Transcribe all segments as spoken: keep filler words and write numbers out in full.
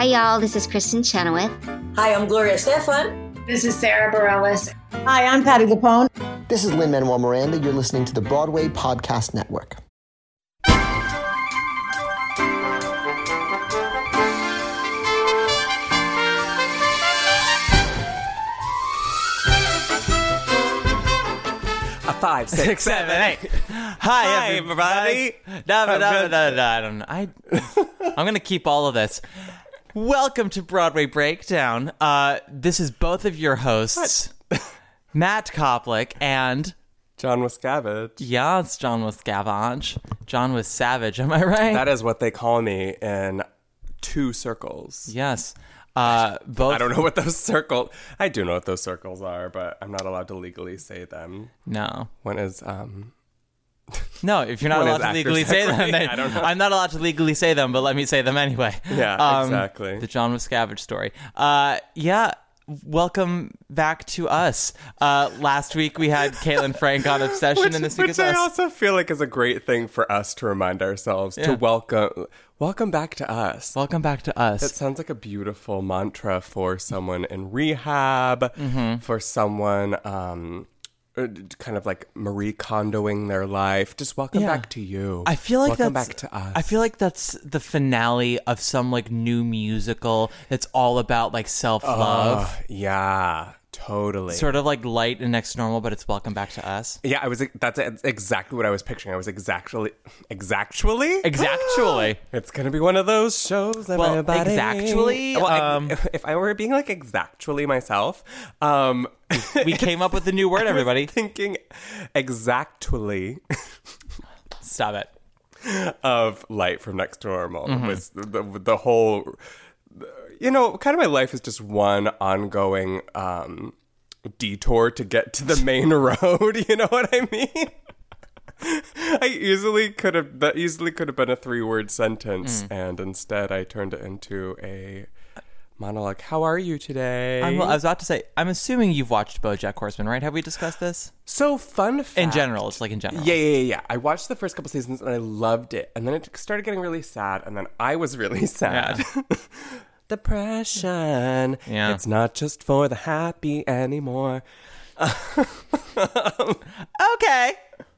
Hi, y'all. This is Kristen Chenoweth. Hi, I'm Gloria Estefan. This is Sarah Bareilles. Hi, I'm Patti LuPone. This is Lin-Manuel Miranda. You're listening to the Broadway Podcast Network. Five, six, six seven, eight. Hi, Hi everybody. everybody. Da, da, da, da, da. I don't know. I, I'm going to keep all of this. Welcome to Broadway Breakdown. Uh, this is both of your hosts, Matt Koplik and... John Wascavage. Yeah, it's John Wascavage. John was savage, am I right? That is what they call me in two circles. Yes. Uh, both. I don't know what those circles... I do know what those circles are, but I'm not allowed to legally say them. No. One is... um. No, if you're not allowed to legally say them, then I don't know. I'm not allowed to legally say them, but let me say them anyway. Yeah, um, exactly. The John Wascavage story. Uh, yeah, welcome back to us. Uh, last week we had Caitlin Frank on Obsession, which, and this week which is I us. also feel like is a great thing for us to remind ourselves Yeah. to welcome... Welcome back to us. Welcome back to us. That sounds like a beautiful mantra for someone in rehab, Mm-hmm. for someone um, kind of like Marie Kondoing their life. Just welcome Yeah. back to you. I feel like welcome that's, back to us. I feel like that's the finale of some like new musical that's all about like self-love. Oh, yeah, totally. Sort of like Light and Next to Normal, but it's Welcome Back to Us. Yeah, I was. That's exactly what I was picturing. I was exactly, exactly, Exactly. It's gonna be one of those shows. Well, everybody. exactly, Well, I- um, if I were being like exactly myself, um, We came up with a new word, everybody. I was thinking exactly Stop it. of Light from Next to Normal Mm-hmm. was the, the whole. You know, kind of my life is just one ongoing um, detour to get to the main road. You know what I mean? I easily could have that easily could have been a three word sentence, Mm. and instead I turned it into a monologue. How are you today? I'm, I was about to say, I'm assuming you've watched BoJack Horseman, right? Have we discussed this? So fun fact. In general, it's like in general. Yeah, yeah, yeah, yeah. I watched the first couple seasons and I loved it, and then it started getting really sad, and then I was really sad. Yeah. Depression. Yeah. It's not just for the happy anymore. Okay.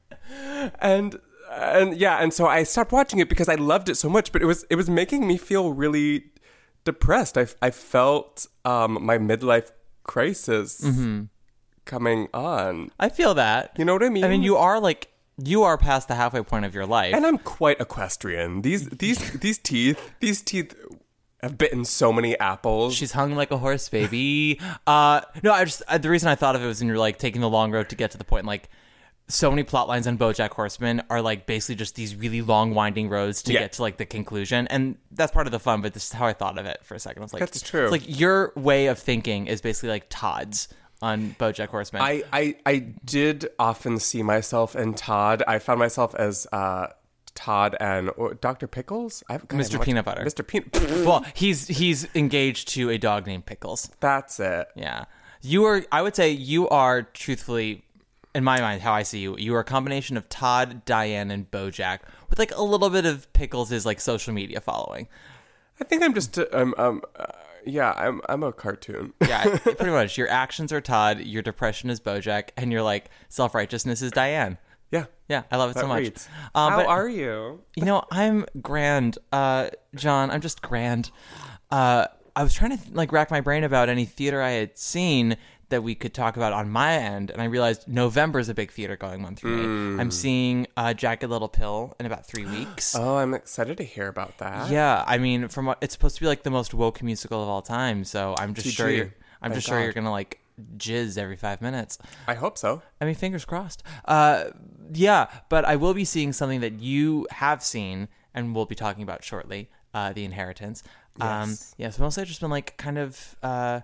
And and yeah, and so I stopped watching it because I loved it so much, but it was it was making me feel really depressed. I I felt um my midlife crisis Mm-hmm. coming on. I feel that. You know what I mean? I mean, you are like, you are past the halfway point of your life. And I'm quite equestrian. These these these teeth, these teeth have bitten so many apples. She's hung like a horse, baby. uh, no, I just, uh, the reason I thought of it was when you're like taking the long road to get to the point, like, so many plot lines on BoJack Horseman are like basically just these really long winding roads to Yeah. get to like the conclusion, and that's part of the fun. But this is how I thought of it for a second. I was like, That's true. It's like your way of thinking is basically like Todd's on BoJack Horseman. I, I I did often see myself in Todd. I found myself as uh, Todd and or Doctor Pickles. I've, God, Mister I'm Peanut watching- Butter. Mister Peanut. well, he's he's engaged to a dog named Pickles. That's it. Yeah, you are. I would say you are truthfully, in my mind, how I see you, you are a combination of Todd, Diane, and BoJack with like a little bit of Pickles' like social media following. I think I'm just. Uh, um. Um. Uh, yeah. I'm. I'm a cartoon. Yeah, pretty much. Your actions are Todd, your depression is BoJack, and your like self-righteousness is Diane. Yeah. Yeah, I love it That so much. reads. Um, How but, are you? You know, I'm grand, uh, John. I'm just grand. Uh, I was trying to like rack my brain about any theater I had seen that we could talk about on my end, and I realized November is a big theater going month for Mm. me. I'm seeing uh, Jagged Little Pill in about three weeks. Oh, I'm excited to hear about that. Yeah, I mean, from what it's supposed to be like the most woke musical of all time, so I'm just G G. sure you're. I'm Thank just sure God. you're gonna like jizz every five minutes. I hope so. I mean, fingers crossed. Uh, yeah, but I will be seeing something that you have seen and we'll be talking about shortly, uh, The Inheritance. Um, Yes. yeah, so mostly I've just been like kind of uh,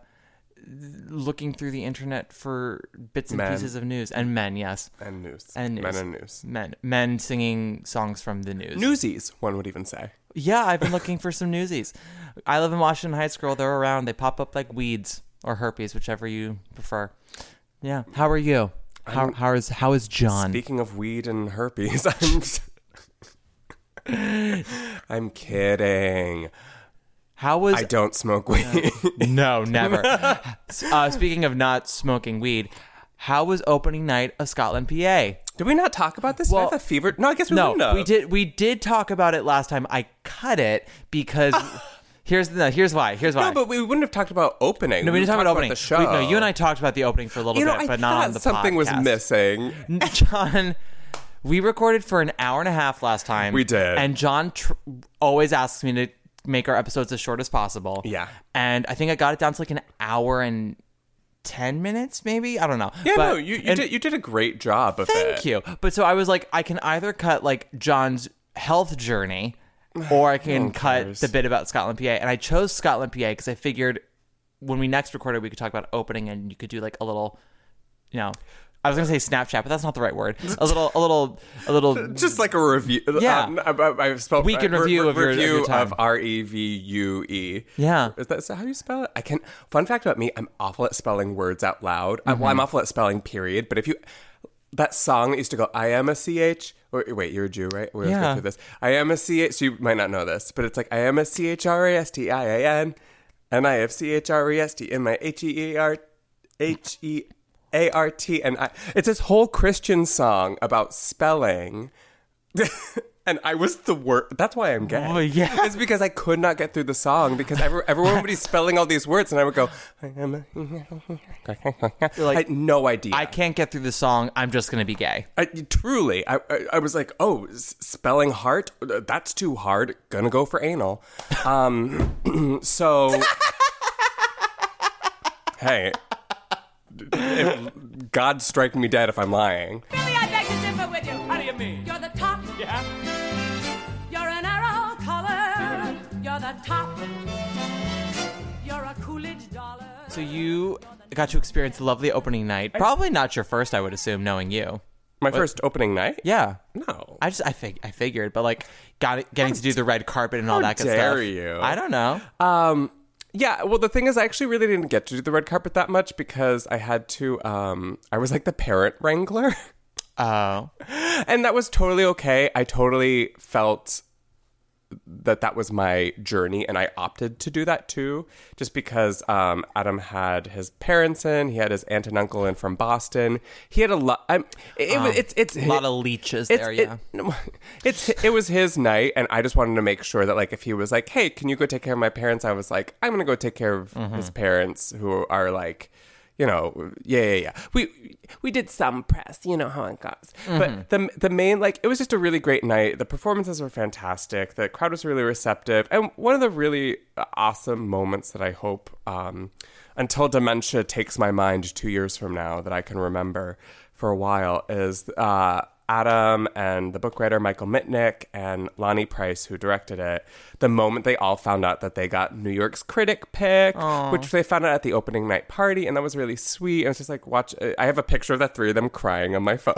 looking through the internet for bits and Men. pieces of news. And men, yes. And news. And news. Men and news. Men. Men singing songs from the news. Newsies, one would even say. Yeah, I've been looking for some newsies. I live in Washington Heights, girl. They're around. They pop up like weeds or herpes, whichever you prefer. Yeah. How are you? How I'm- how is how is John? Speaking of weed and herpes, I'm I'm kidding. How was I don't smoke weed. no, never. uh, speaking of not smoking weed, how was opening night of Scotland, P A? Did we not talk about this? Well, Did I have a fever? No, I guess we no, wouldn't have. we did. We did talk about it last time. I cut it because here's the here's why. Here's why. No, but we wouldn't have talked about opening. No, we didn't talk about opening. the show. We- no, you and I talked about the opening for a little You know, bit, I but not thought on the something was podcast. missing. John, we recorded for an hour and a half last time. We did. And John tr- always asks me to make our episodes as short as possible. Yeah. And I think I got it down to like an hour and ten minutes, maybe? I don't know. Yeah, But- no, you, you and- did you did a great job of it. Thank you. But so I was like, I can either cut like John's health journey, or I can Who cut cares? the bit about Scotland, P A. And I chose Scotland, P A because I figured when we next recorded, we could talk about opening, and you could do like a little, you know, I was gonna say Snapchat, but that's not the right word. A little, a little, a little. Just like a review. Yeah. Um, I, I, I spelled, Weekend uh, re- review re- of your- of review your time. of R E V U E. Yeah. Is that, is that how you spell it? I can. Fun fact about me: I'm awful at spelling words out loud. I, well, I'm awful at spelling. Period. But if you, that song that used to go, I am a C H. Or, wait, you're a Jew, right? We're Yeah. going through this. I am a C H. So you might not know this, but it's like I am a C H R A S T I A N, and I have C H R E S T in my H E A R H E A R T, and I. It's this whole Christian song about spelling. And I was the worst. That's why I'm gay. Oh, yeah. It's because I could not get through the song because every, everyone would be spelling all these words, and I would go, I am a... I had no idea. I can't get through the song. I'm just gonna be gay. I, truly, I, I I was like, oh, s- spelling heart, that's too hard. Gonna go for anal. Um, so, hey, if, God strike me dead if I'm lying. Billy, I beg to differ with you. How do you mean? You're the top. Yeah. You're an arrow color. You're the top. You're a Coolidge dollar. So you got to experience the lovely opening night. Probably not your first, I would assume, knowing you. My first opening night? Yeah. No. I just I fig- I figured, but like got it, getting to do the red carpet and all how that good dare stuff. you. I don't know. Um, yeah, well, the thing is, I actually really didn't get to do the red carpet that much because I had to, um, I was like the parent wrangler. Oh. And that was totally okay. I totally felt that that was my journey, and I opted to do that too, just because um, Adam had his parents in, he had his aunt and uncle in from Boston. He had a lot. I'm, it, Um, it, it's it's a lot of leeches it's, there, it- yeah. no, it's it was his night, and I just wanted to make sure that like if he was like, "Hey, can you go take care of my parents?" I was like, "I'm gonna go take care of Mm-hmm. his parents who are like." You know, yeah, yeah, yeah. We we did some press, you know how it goes. Mm-hmm. But the the main, like, it was just a really great night. The performances were fantastic. The crowd was really receptive. And one of the really awesome moments that I hope, um, until dementia takes my mind two years from now, that I can remember for a while, is uh, Adam and the book writer Michael Mitnick and Lonnie Price, who directed it, the moment they all found out that they got New York's critic pick, which they found out at the opening night party, and that was really sweet. It was just like, watch, I have a picture of the three of them crying on my phone.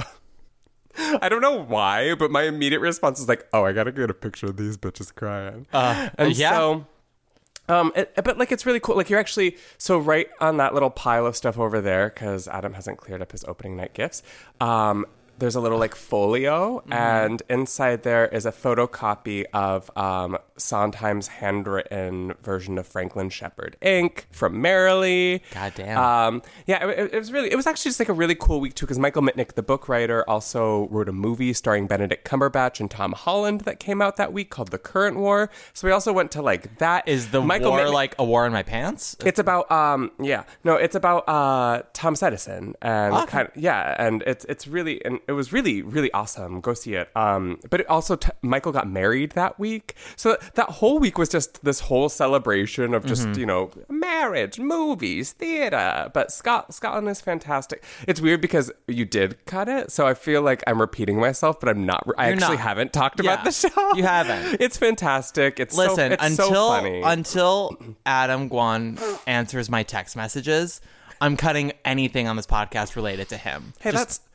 I don't know why, but my immediate response was like, oh, I gotta get a picture of these bitches crying. Uh, and yeah. so... Um, it, but like it's really cool. Like you're actually so right on that little pile of stuff over there because Adam hasn't cleared up his opening night gifts. Um, there's a little like folio, Mm-hmm. and inside there is a photocopy of um, Sondheim's handwritten version of Franklin Shepherd Incorporated from Merrily. God damn. Um, yeah, it, it was really. It was actually just like a really cool week too because Michael Mitnick, the book writer, also wrote a movie starring Benedict Cumberbatch and Tom Holland that came out that week called The Current War. So we also went to like that. Is the Michael war Mitnick- like a war in my pants? It's about um yeah no it's about uh Thomas Edison and Okay. kind of yeah and it's it's really and it was really really awesome. Go see it. Um, but it also t- Michael got married that week, so that whole week was just this whole celebration of just you know marriage, movies, theater. But Scot- Scotland is fantastic. It's weird because you did cut it, so I feel like I'm repeating myself, but I'm not. I You're actually not. haven't talked Yeah, about the show. you haven't. It's fantastic. It's Listen, so, it's until so funny. until Adam Guan answers my text messages, I'm cutting anything on this podcast related to him. Hey, Just- that's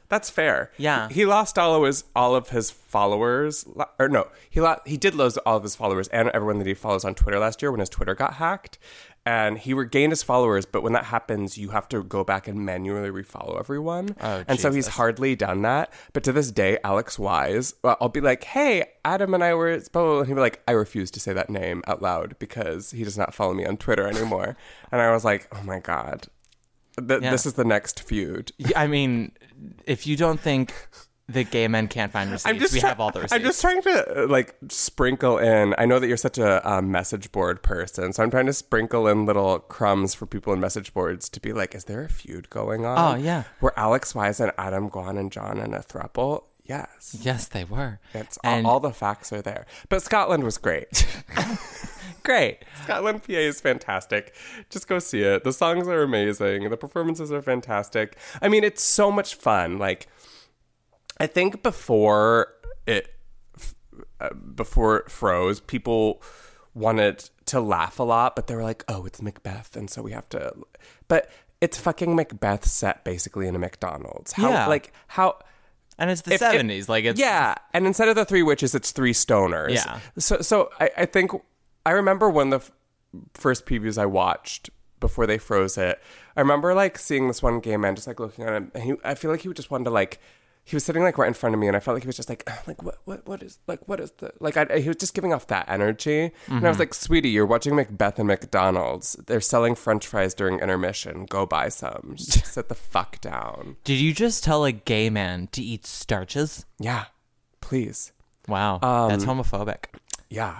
That's fair. Yeah. He lost all of his all of his followers, or no, he lost, he did lose all of his followers and everyone that he follows on Twitter last year when his Twitter got hacked. And he regained his followers, but when that happens, you have to go back and manually refollow everyone. Oh, and so he's Jesus. hardly done that. But to this day, Alex Wise, well, I'll be like, hey, Adam and I were, blah, blah, blah. And he'll be like, I refuse to say that name out loud because he does not follow me on Twitter anymore. And I was like, oh my God, Th- Yeah. this is the next feud. Yeah, I mean, if you don't think that gay men can't find receipts, we try- have all the receipts. I'm just trying to uh, like sprinkle in. I know that you're such a um, message board person, so I'm trying to sprinkle in little crumbs for people in message boards to be like, is there a feud going on? Oh, yeah. Were Alex Wise and Adam Guan and John in a throuple? Yes. Yes, they were. It's And- all, all the facts are there. But Scotland was great. Great. Scotland P A is fantastic. Just go see it. The songs are amazing. The performances are fantastic. I mean, it's so much fun. Like, I think before it, uh, before it froze, people wanted to laugh a lot, but they were like, "Oh, it's Macbeth," and so we have to. But it's fucking Macbeth set basically in a McDonald's. How, Yeah. like how. And it's the If- if- seventies. Like, it's. Yeah, and instead of the three witches, it's three stoners. Yeah. So, so I, I think I remember one of the f- first previews I watched before they froze it. I remember like seeing this one gay man just like looking at him, and he, I feel like he just wanted to like. He was sitting like right in front of me, and I felt like he was just like, like what, what, what is like, what is the like? I, he was just giving off that energy, and I was like, "Sweetie, you're watching Macbeth and McDonald's. They're selling French fries during intermission. Go buy some. Just sit the fuck down." Did you just tell a gay man to eat starches? Yeah, please. Wow. Um, that's homophobic. Yeah.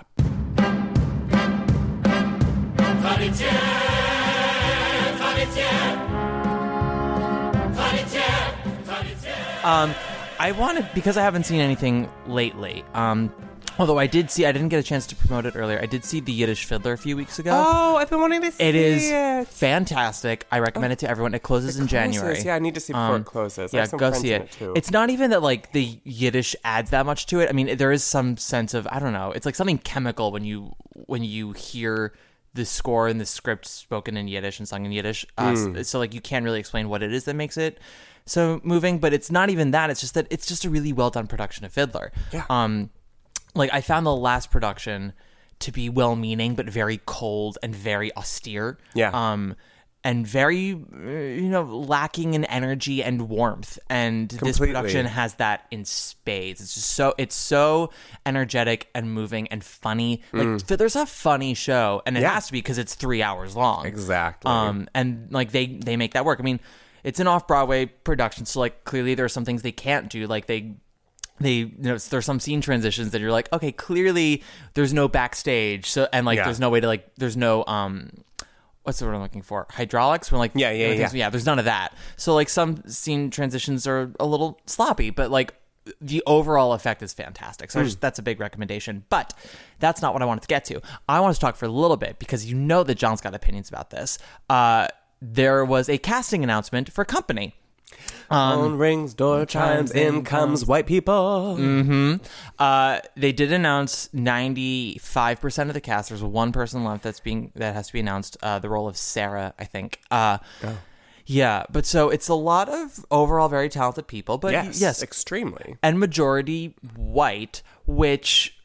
Um, I wanted, because I haven't seen anything lately, um, although I did see, I didn't get a chance to promote it earlier. I did see The Yiddish Fiddler a few weeks ago. Oh, I've been wanting to see It is it. fantastic. I recommend it to everyone. It closes in Closes. January. Yeah, I need to see before Um, it closes. I Yeah, have some go friends see in it. it too. It's not even that like the Yiddish adds that much to it. I mean, there is some sense of, I don't know. It's like something chemical when you when you hear the score and the script spoken in Yiddish and sung in Yiddish. Uh, Hmm. so, so like you can't really explain what it is that makes it so moving. But it's not even that. It's just that it's just a really well done production of Fiddler. Yeah. Um, like I found the last production to be well-meaning but very cold and very austere. Yeah. Um, and very, uh, you know, lacking in energy and warmth. And this Completely. production has that in spades. It's just so it's so energetic and moving and funny. Like Fiddler's a funny show, and it Mm. Yeah. has to be because it's three hours long. Exactly. Um, and like they they make that work. I mean, it's an off-Broadway production, so like clearly there are some things they can't do. Like they they you know there's some scene transitions that you're like, okay, clearly there's no backstage, so and like Yeah. there's no way to like there's no um what's the word I'm looking for, hydraulics. We're like, Yeah, yeah, everything's- yeah. yeah there's none of that. So like some scene transitions are a little sloppy, but like the overall effect is fantastic. So I just, that's a big recommendation. But that's not what I wanted to get to. I want to talk for a little bit because you know that John's got opinions about this. Uh, there was a casting announcement for Company. Phone rings, door chimes, in comes white people. Uh, they did announce ninety-five percent of the cast. There's one person left that's being that has to be announced. Uh, the role of Sarah, I think. Uh, Yeah, but so it's a lot of overall very talented people. But Yes, yes, extremely. and majority white, which,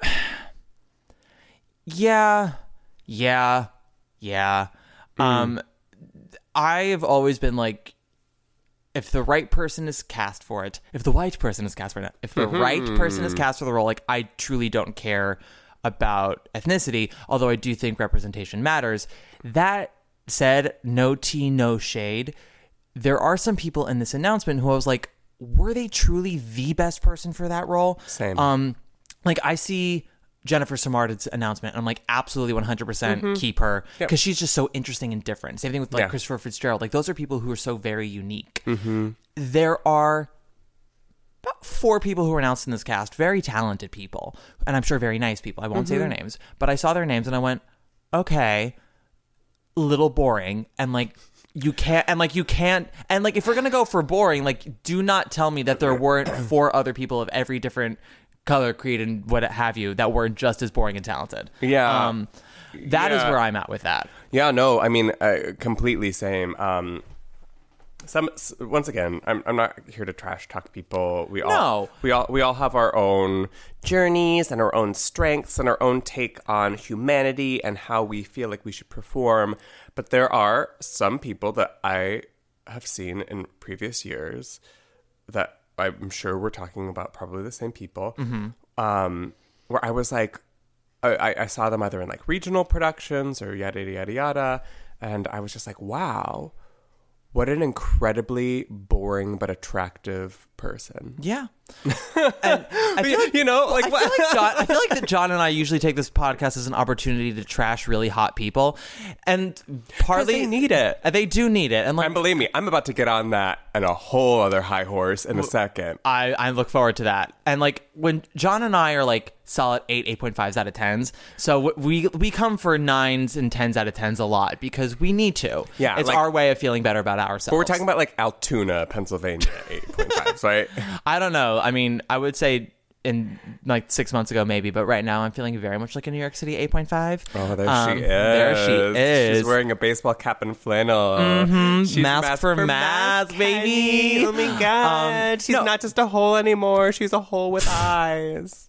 yeah, yeah, yeah. Um, I have always been like, if the right person is cast for it, if the white person is cast for it, if the right person is cast for the role, like I truly don't care about ethnicity, although I do think representation matters. That said, no tea, no shade. There are some people in this announcement who I was like, were they truly the best person for that role? Same. Um, like I see Jennifer Samard's announcement, and I'm like, absolutely one hundred percent keep her because she's just so interesting and different. Same thing with like Yeah. Christopher Fitzgerald. Like those are people who are so very unique. There are about four people who were announced in this cast, very talented people, and I'm sure very nice people. I won't say their names, but I saw their names and I went, okay, little boring, and like you can't, and like you can't, and like if we're gonna go for boring, like do not tell me that there weren't four other people of every different color, creed, and what have you that weren't just as boring and talented. Yeah. um, that is Yeah. where I'm at with that. Yeah, no, I mean, uh, completely same. Um, Some once again, I'm I'm not here to trash talk people. We all No. we all we all have our own journeys and our own strengths and our own take on humanity and how we feel like we should perform. But there are some people that I have seen in previous years that I'm sure we're talking about probably the same people. Mm-hmm. Um, where I was like, I, I saw them either in like regional productions or yada yada yada yada, and I was just like, wow. What an incredibly boring but attractive person. Yeah. And I feel like, you know, like I what? feel like, John, I feel like that John and I usually take this podcast as an opportunity to trash really hot people, and partly they need it. Uh, They do need it, and like, And believe me, I'm about to get on that and a whole other high horse in a second. I I look forward to that. And like when John and I are like solid eight, eight point fives out of tens, so we we come for nines and tens out of tens a lot because we need to. Yeah, it's like- our way of feeling better about ourselves. But we're talking about like Altoona, Pennsylvania, eight point five, right? I don't know. I mean, I would say in like six months ago maybe, but right now I'm feeling very much like a New York City eight point five. Oh, there Um, she is. There she is. She's wearing a baseball cap and flannel. Mm-hmm. She's Mask for mask, baby. Kenny. Oh my God. Um, She's no. not just a hole anymore. She's a hole with eyes.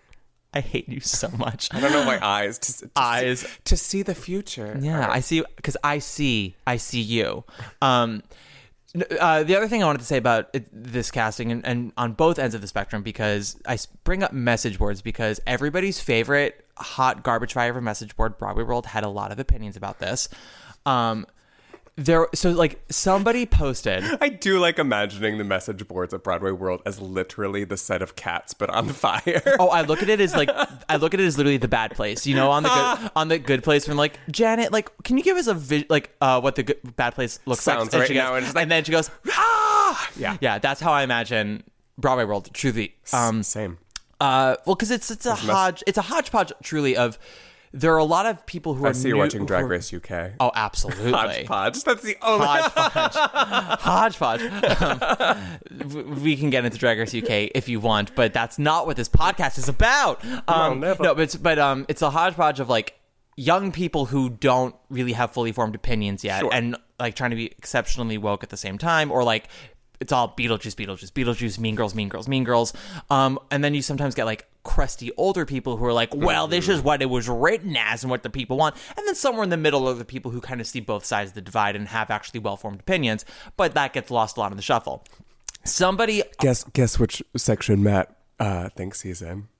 I hate you so much. I don't know why eyes. To, to Eyes. See, to see the future. Yeah, I see, because I see, I see you. Um, n- uh, the other thing I wanted to say about it, this casting, and, and on both ends of the spectrum, because I s- bring up message boards because everybody's favorite hot garbage fire message board, Broadway World, had a lot of opinions about this. Um, there, so like somebody posted. I do like imagining the message boards at Broadway World as literally the set of Cats, but on fire. Oh, I look at it as like I look at it as literally the bad place, you know, on the good on the good place. When I'm like, Janet, like, can you give us a vi- like uh, what the good, bad place looks Sounds like? right she now, goes, and it's like, and then she goes, ah! Yeah. yeah, that's how I imagine Broadway World. Truly, um, Same. uh, well, because it's it's a hodge, it's a hodgepodge, truly of. There are a lot of people who are. I see you're new, watching Drag who are- Race U K. Oh, absolutely. Hodgepodge. That's the only. Hodgepodge. Hodgepodge. Um, w- we can get into Drag Race U K if you want, but that's not what this podcast is about. Um, never. no, but it's, but um, it's a hodgepodge of like young people who don't really have fully formed opinions yet, Sure. and like trying to be exceptionally woke at the same time, or like it's all Beetlejuice, Beetlejuice, Beetlejuice, Mean Girls, Mean Girls, Mean Girls. Um, and then you sometimes get like crusty older people who are like, well, this is what it was written as and what the people want. And then somewhere in the middle are the people who kind of see both sides of the divide and have actually well-formed opinions, but that gets lost a lot in the shuffle. Somebody... Guess guess which section Matt uh, thinks he's in.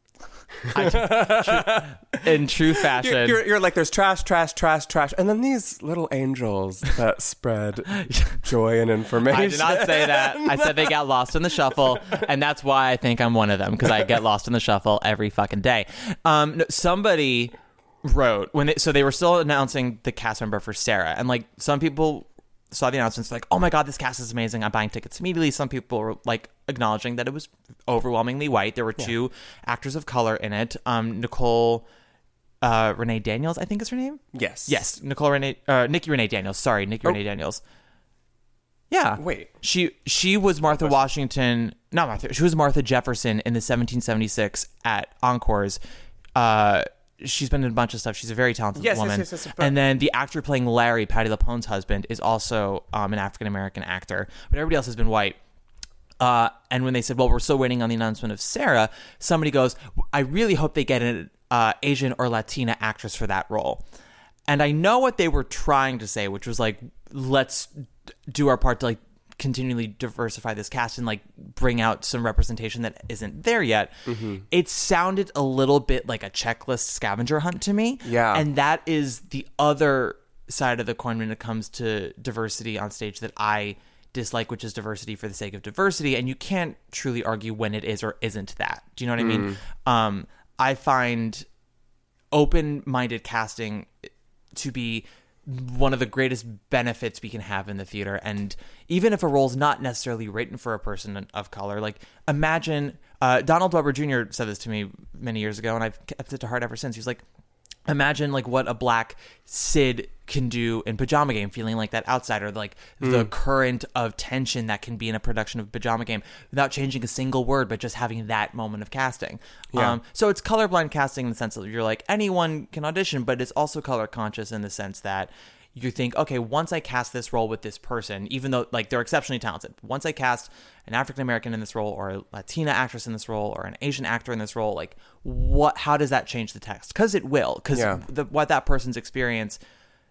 in true fashion... You're, you're, you're like, there's trash, trash, trash, trash, and then these little angels that spread joy and information. I did not say that. I said they got lost in the shuffle, and that's why I think I'm one of them, because I get lost in the shuffle every fucking day. Um, no, somebody wrote when they, so they were still announcing the cast member for Sarah, and like some people saw the announcements like, oh my god, this cast is amazing, I'm buying tickets immediately. Some people were like acknowledging that it was overwhelmingly white. There were yeah. two actors of color in it. Um, Nicole uh, Renee Daniels, I think is her name. Yes, yes, Nicole Renee, uh, Nikki Renee Daniels. Sorry, Nikki oh. Renee Daniels. Yeah. Wait. She she was Martha Washington. Not Martha. She was Martha Jefferson in the seventeen seventy-six at Encores. Uh, she's been in a bunch of stuff. She's a very talented yes, woman. Yes, yes, yes, but- and then the actor playing Larry, Patti LuPone's husband, is also um, an African American actor. But everybody else has been white. Uh, and when they said, well, we're still waiting on the announcement of Sarah, somebody goes, I really hope they get an uh, Asian or Latina actress for that role. And I know what they were trying to say, which was like, let's do our part to like continually diversify this cast and like bring out some representation that isn't there yet. Mm-hmm. It sounded a little bit like a checklist scavenger hunt to me. Yeah. And that is the other side of the coin when it comes to diversity on stage that I dislike, which is diversity for the sake of diversity. And you can't truly argue when it is or isn't that. Do you know what mm. I mean? Um, I find open-minded casting to be one of the greatest benefits we can have in the theater. And even if a role's not necessarily written for a person of color, like imagine uh, Donald Glover Junior said this to me many years ago, and I've kept it to heart ever since. He was like, imagine like what a black Sid can do in Pajama Game, feeling like that outsider, like mm. the current of tension that can be in a production of Pajama Game without changing a single word, but just having that moment of casting. Yeah. Um, so it's colorblind casting in the sense that you're like, anyone can audition, but it's also color conscious in the sense that you think, okay, once I cast this role with this person, even though like they're exceptionally talented, once I cast an African American in this role, or a Latina actress in this role, or an Asian actor in this role, like what? How does that change the text? Because it will. Because Yeah. what that person's experience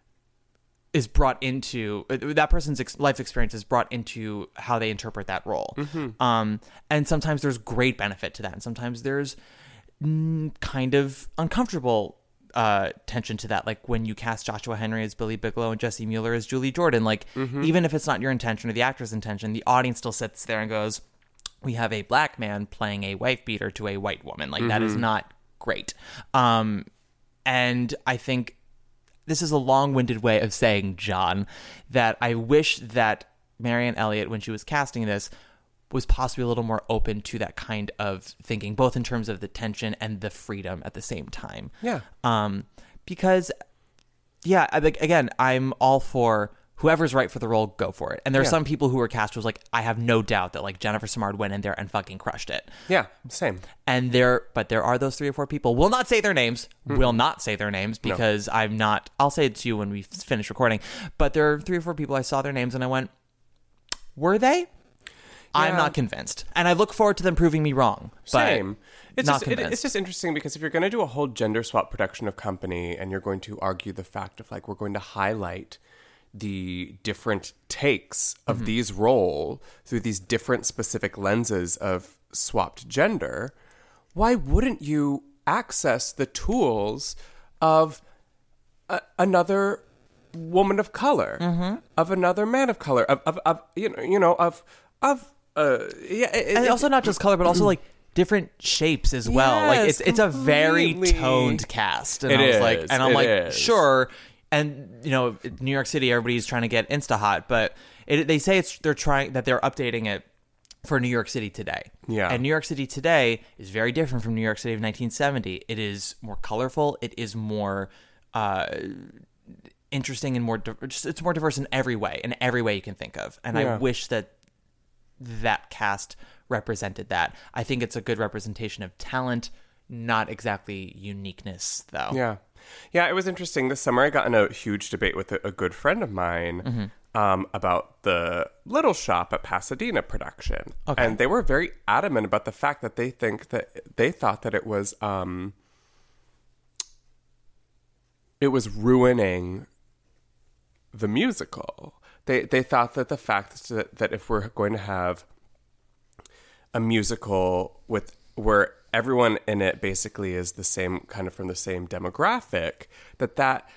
is brought into that person's ex- life experience is brought into how they interpret that role. Mm-hmm. Um, and sometimes there's great benefit to that, and sometimes there's mm, kind of uncomfortable uh, tension to that. Like when you cast Joshua Henry as Billy Bigelow and Jesse Mueller as Julie Jordan, like Mm-hmm. even if it's not your intention or the actor's intention, the audience still sits there and goes, we have a black man playing a wife beater to a white woman. Like that is Mm-hmm. not great. Um, and I think this is a long-winded way of saying, John, that I wish that Marianne Elliott, when she was casting this, was possibly a little more open to that kind of thinking, both in terms of the tension and the freedom at the same time. Yeah. Um, because, yeah, I, like, again, I'm all for whoever's right for the role, go for it. And there are Yeah. some people who were cast who was like, I have no doubt that like Jennifer Simard went in there and fucking crushed it. Yeah, same. And there, but there are those three or four people. Will not say their names. Will not say their names because I'm not. I'll say it to you when we finish recording. But there are three or four people. I saw their names and I went, were they? I'm Yeah. not convinced, and I look forward to them proving me wrong. But Same. It's not just it, convinced. it's just interesting because if you're going to do a whole gender swap production of Company and you're going to argue the fact of like we're going to highlight the different takes of Mm-hmm. these roles through these different specific lenses of swapped gender, why wouldn't you access the tools of a, another woman of color, Mm-hmm. of another man of color, of, of, of you know, you know, of of uh, yeah, it, and it- also not just color, but also like different shapes as well. like Yes, it's it's a very completely. toned cast, and It I was like, is, and I'm it like, is. sure. And you know, New York City, everybody's trying to get Insta hot, but it, they say it's they're trying that they're updating it for New York City today. Yeah. And New York City today is very different from New York City of nineteen seventy. It is more colorful. It is more uh, interesting and more. Di- just, it's more diverse in every way, in every way you can think of. And I Yeah. wish that that cast represented that. I think it's a good representation of talent, not exactly uniqueness, though. Yeah. Yeah, it was interesting. This summer I got in a huge debate with a, a good friend of mine Mm-hmm. um, about the Little Shop at Pasadena production. Okay. And they were very adamant about the fact that they think that they thought that it was um, it was ruining the musical. They they thought that the fact that, that if we're going to have a musical with where everyone in it basically is the same, kind of from the same demographic, that that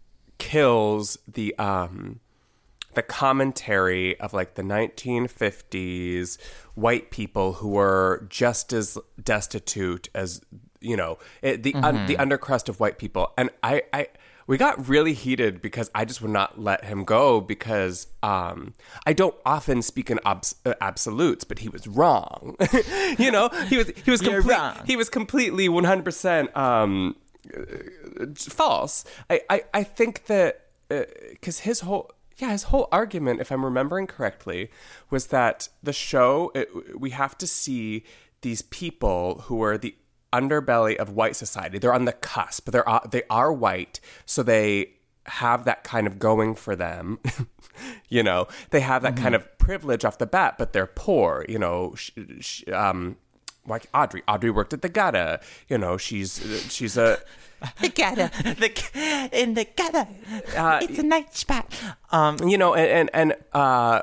kills the um the commentary of like the nineteen fifties white people who were just as destitute as, you know, it, the un, the undercrust of white people. And I I we got really heated because I just would not let him go because um, I don't often speak in abs- uh, absolutes, but he was wrong. You know, he was he was You're complete, wrong. he was completely one hundred percent um, uh, false. I, I, I think that because his whole yeah his whole argument, if I'm remembering correctly, was that the show it, we have to see these people who are the underbelly of white society. They're on the cusp. They're uh, they are white, so they have that kind of going for them. You know, they have that kind of privilege off the bat, but they're poor. You know, sh- sh- um, like Audrey. Audrey worked at the Gata. You know, she's she's a The gutter, the in the gutter. Uh, it's a night spot. Um, you know, and and, and uh,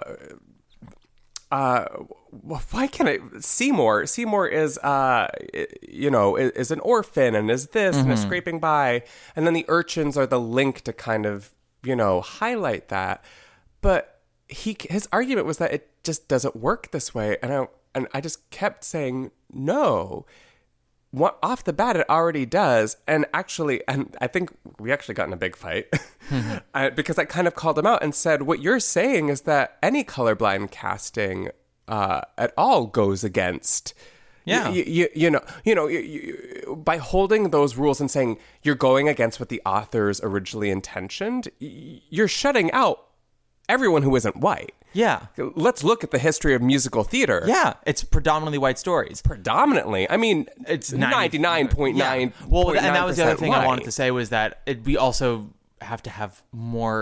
uh, why can't I? Seymour. Seymour is, uh, you know, is, is an orphan and is this and is scraping by, and then the urchins are the link to kind of, you know, highlight that. But he, his argument was that it just doesn't work this way, and I and I just kept saying no. What, off the bat, it already does. And actually, and I think we actually got in a big fight uh, because I kind of called him out and said, what you're saying is that any colorblind casting uh, at all goes against. Yeah. You, you, you know, you know, you, you, by holding those rules and saying you're going against what the authors originally intentioned, you're shutting out everyone who isn't white. yeah. Let's look at the history of musical theater. Yeah, it's predominantly white stories. Predominantly. I mean, It's ninety-nine point nine. Yeah. Well, and that was the other thing I wanted to say. say was that it, we also have to have more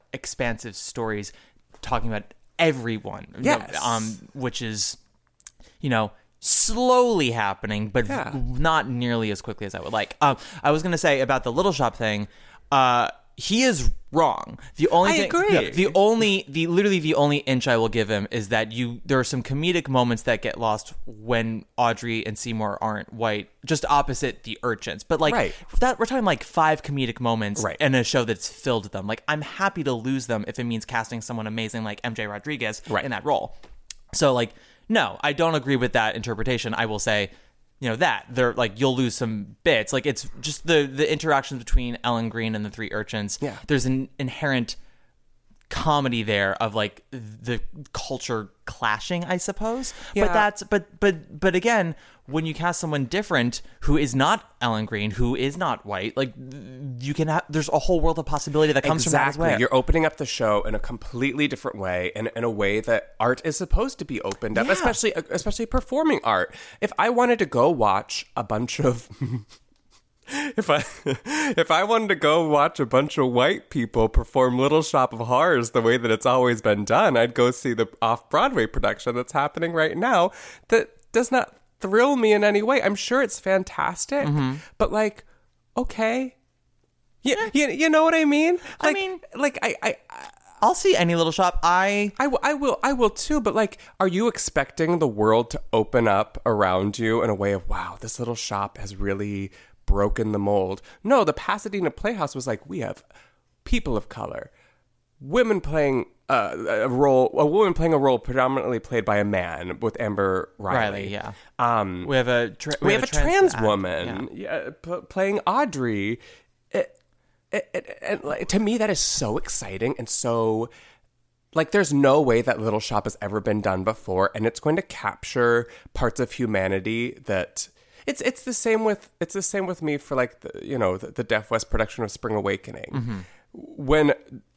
expansive stories talking about everyone. Yes. Um, which is, you know, slowly happening, but Yeah. not nearly as quickly as I would like. Um, I was going to say about the Little Shop thing, uh, he is wrong. The only I thing, agree. no, the only, the literally the only inch I will give him is that you there are some comedic moments that get lost when Audrey and Seymour aren't white, just opposite the urchins. But like Right. that, we're talking like five comedic moments Right. in a show that's filled with them. Like I'm happy to lose them if it means casting someone amazing like M J Rodriguez Right. in that role. So like, no, I don't agree with that interpretation. I will say, you know, that they're like, you'll lose some bits. Like it's just the, the interactions between Ellen Green and the three urchins. Yeah. There's an inherent comedy there of like the culture clashing, I suppose. Yeah. But that's, but, but, but again, when you cast someone different who is not Ellen Green, who is not white, like you can have, there's a whole world of possibility that comes Exactly. from that as well. You're opening up the show in a completely different way, and in a way that art is supposed to be opened up, Yeah. especially especially performing art. If I wanted to go watch a bunch of if I if I wanted to go watch a bunch of white people perform Little Shop of Horrors the way that it's always been done, I'd go see the off-Broadway production that's happening right now that does not thrill me in any way. I'm sure it's fantastic, Mm-hmm. but like, okay. Yeah, you, you know what I mean? I Like, mean- like I, I, I'll see any Little Shop. I I, w- I will, I will too. But like, are you expecting the world to open up around you in a way of, wow, this little shop has really broken the mold? No, the Pasadena Playhouse was like, we have people of color, women playing uh, a role, a woman playing a role predominantly played by a man with Amber Riley. Riley, yeah. Um, We have a tra- we, have, a trans, act, woman yeah. yeah, p- playing Audrey. It, it, it, it, like, to me, that is so exciting and so like there's no way that Little Shop has ever been done before, and it's going to capture parts of humanity that it's it's the same with it's the same with me for like the, you know the, the Deaf West production of Spring Awakening. Mm-hmm. When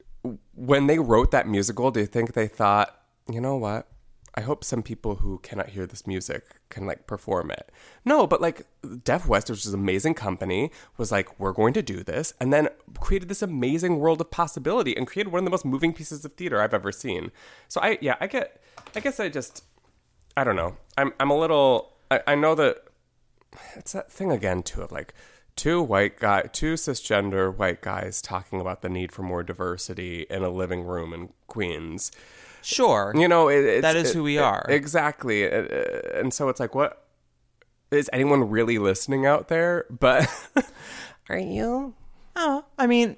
when they wrote that musical, do you think they thought, you know what? I hope some people who cannot hear this music can like perform it. No, but like Deaf West, which is an amazing company, was like, we're going to do this, and then created this amazing world of possibility and created one of the most moving pieces of theater I've ever seen. So I, yeah, I get, I guess I just, I don't know. I'm, I'm a little, I, I know that it's that thing again too of like two white guy, two cisgender white guys talking about the need for more diversity in a living room in Queens. Sure. You know, it, it's, That is it- who we it- are. exactly. It- it- and so it's like, what is anyone really listening out there? But are you? Oh, I mean,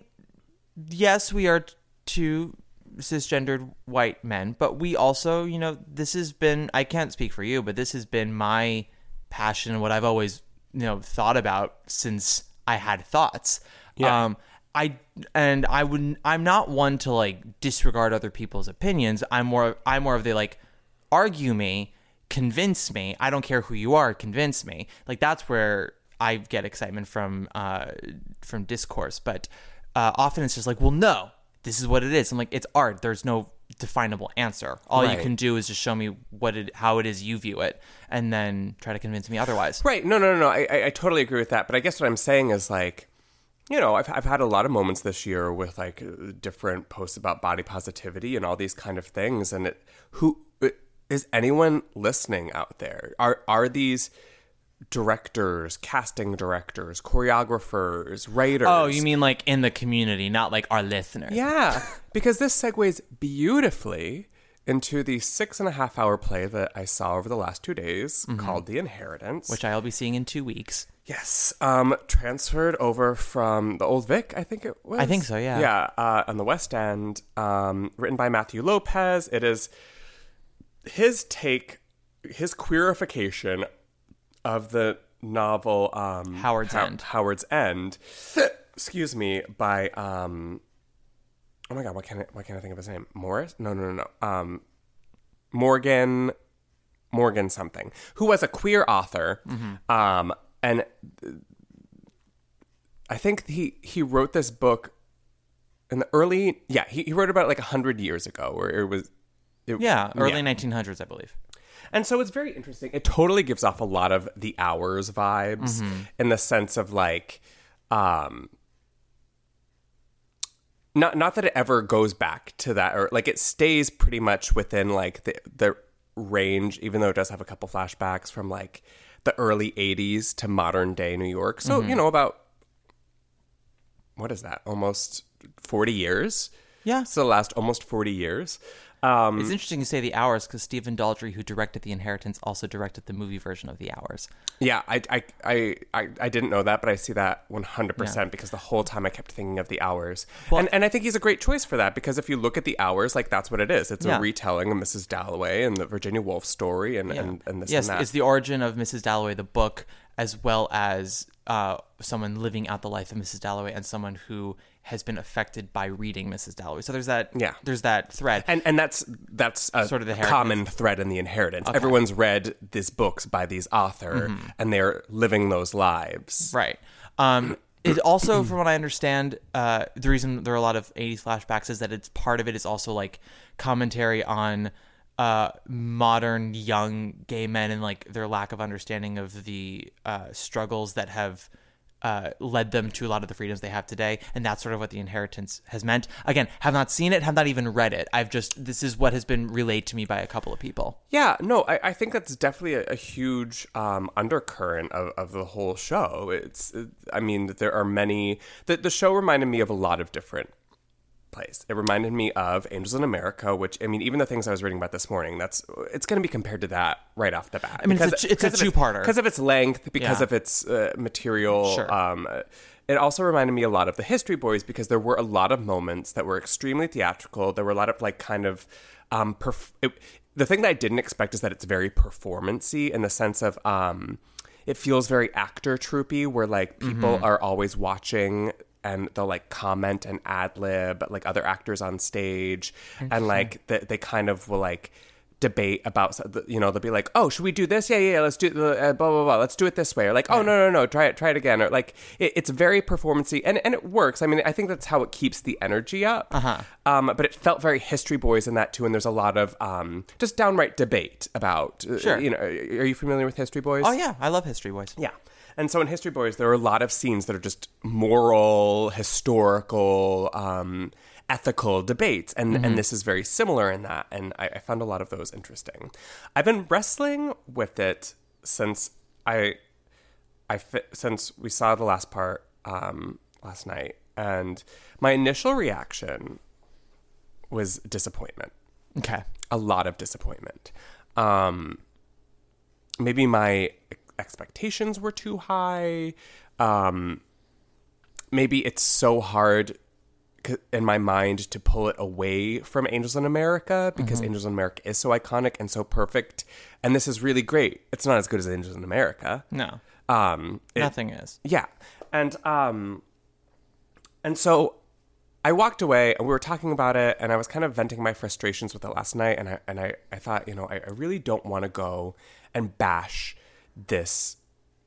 yes, we are t- two cisgendered white men, but we also, you know, this has been, I can't speak for you, but this has been my passion and what I've always, you know, thought about since I had thoughts. Yeah. Um, I and I wouldn't. I'm not one to like disregard other people's opinions. I'm more. I'm more of the like, argue me, convince me. I don't care who you are. Convince me. Like that's where I get excitement from uh, from discourse. But uh, often it's just like, well, no, this is what it is. I'm like, it's art. There's no definable answer. All Right. you can do is just show me what it, how it is you view it, and then try to convince me otherwise. Right. No, no, no, no. I, I, I totally agree with that. But I guess what I'm saying is like, you know, I've I've had a lot of moments this year with like different posts about body positivity and all these kind of things. And it, who is anyone listening out there? Are are these directors, casting directors, choreographers, writers? Oh, you mean like in the community, not like our listeners? Yeah, because this segues beautifully into the six and a half hour play that I saw over the last two days called The Inheritance. Which I'll be seeing in two weeks. Yes, um, transferred over from the Old Vic, I think it was. I think so, yeah. Yeah, uh, on the West End, um, written by Matthew Lopez. It is his take, his queerification of the novel um, Howard's How- End. Howard's End. Excuse me, by um, oh my god, what can I, what can I think of his name? Morris? No, no, no, no. Um, Morgan. Morgan something, who was a queer author, Mm-hmm. um, and I think he he wrote this book in the early yeah he, he wrote about it like a hundred years ago, where it was it, Yeah, early nineteen hundreds, I believe. and so it's very interesting. It totally gives off a lot of The Hours vibes in the sense of like, um, not not that it ever goes back to that, or like it stays pretty much within like the the range, even though it does have a couple flashbacks from like the early eighties to modern day New York. So, mm-hmm. you know, about, what is that? Almost forty years? Yeah. So the last almost forty years. Um, it's interesting you say The Hours because Stephen Daldry, who directed The Inheritance, also directed the movie version of The Hours. Yeah, I I, I, I, I didn't know that, but I see that one hundred percent Yeah. because the whole time I kept thinking of The Hours. Well- and, and I think he's a great choice for that because if you look at The Hours, like that's what it is. It's Yeah. a retelling of Missus Dalloway and the Virginia Woolf story and, Yeah. and, and this yes, and that. it's the origin of Missus Dalloway, the book, as well as uh, someone living out the life of Missus Dalloway and someone who has been affected by reading Missus Dalloway. So there's that. Yeah. There's that thread. And and that's that's a Sort of the common thread in The Inheritance. Okay. Everyone's read these books by these author, Mm-hmm. and they're living those lives. Right. Um, it also, from what I understand, uh, the reason there are a lot of eighties flashbacks is that it's part of it is also like commentary on uh, modern young gay men and like their lack of understanding of the uh, struggles that have uh, led them to a lot of the freedoms they have today. And that's sort of what The Inheritance has meant. Again, have not seen it, have not even read it. I've just, this is what has been relayed to me by a couple of people. Yeah, no, I, I think that's definitely a, a huge um, undercurrent of, of the whole show. It's, it, I mean, there are many. The, the show reminded me of a lot of different plays. It reminded me of Angels in America, which I mean, even the things I was reading about this morning, that's it's going to be compared to that right off the bat. I mean, it's a, it's a two-parter because of its length, because Yeah. of its uh, material. Sure. Um, it also reminded me a lot of the History Boys because there were a lot of moments that were extremely theatrical. There were a lot of like kind of um, perf- it, the thing that I didn't expect is that it's very performance-y in the sense of um, it feels very actor troupy, where like people Mm-hmm. are always watching and they'll like comment and ad lib like other actors on stage, and like they, they kind of will like debate about, you know, they'll be like, oh, should we do this? Yeah, yeah, yeah, let's do the uh, blah blah blah. Let's do it this way. Or like, oh no no no, try it try it again. Or like it, it's very performancey, and and it works. I mean, I think that's how it keeps the energy up. Uh-huh. Um, but it felt very History Boys in that too, and there's a lot of um just downright debate about. uh, Sure. You know, are you familiar with History Boys? Oh, yeah. I love History Boys. Yeah. And so in History Boys, there are a lot of scenes that are just moral, historical, um, ethical debates. And, Mm-hmm. and this is very similar in that. And I, I found a lot of those interesting. I've been wrestling with it since I, I fi- since we saw the last part um, last night. And my initial reaction was disappointment. Okay. A lot of disappointment. Um, maybe my expectations were too high. Um, maybe it's so hard c- in my mind to pull it away from Angels in America because Mm-hmm. Angels in America is so iconic and so perfect. And this is really great. It's not as good as Angels in America. No. Um, it- Nothing is. yeah. And, um, and so I walked away and we were talking about it and I was kind of venting my frustrations with it last night. And I, and I, I thought, you know, I, I really don't want to go and bash this